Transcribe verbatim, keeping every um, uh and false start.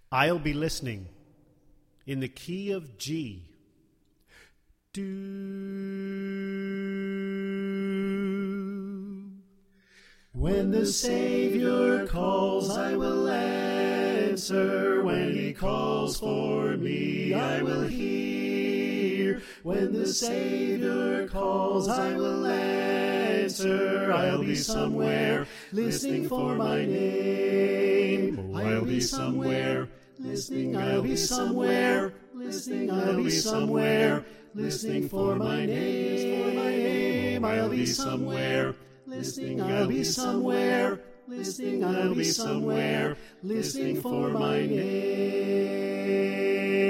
I'll be listening in the key of G. Do. When the Savior calls, I will answer. When he calls for me, I will hear. When the Savior calls, I will answer. I'll be somewhere listening for my name. I'll be somewhere listening. I'll be somewhere listening. I'll be somewhere listening for my name. For my name. I'll be somewhere listening. I'll be somewhere listening. I'll be somewhere listening for my name.